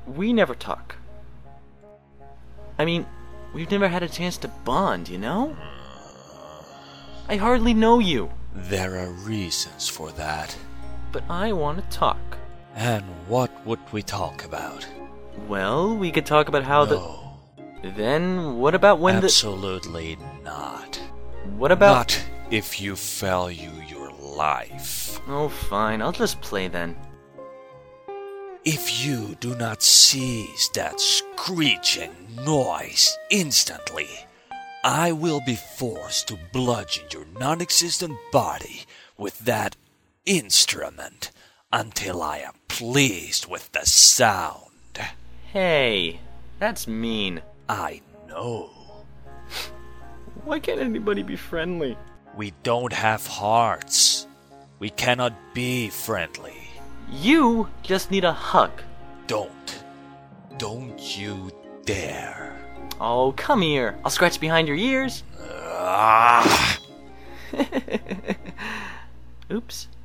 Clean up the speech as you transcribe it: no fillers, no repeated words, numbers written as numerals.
we never talk. I mean, we've never had a chance to bond, you know? I hardly know you. There are reasons for that. But I want to talk. And what would we talk about? Well, we could talk about how No. Then what about when Absolutely not. What about... Not if you value your life. Oh, fine. I'll just play then. If you do not cease that screeching noise instantly, I will be forced to bludgeon your non-existent body with that instrument until I am pleased with the sound. Hey, that's mean. I know. Why can't anybody be friendly? We don't have hearts. We cannot be friendly. You just need a hug. Don't you dare. Oh, come here. I'll scratch behind your ears. Ah! Oops.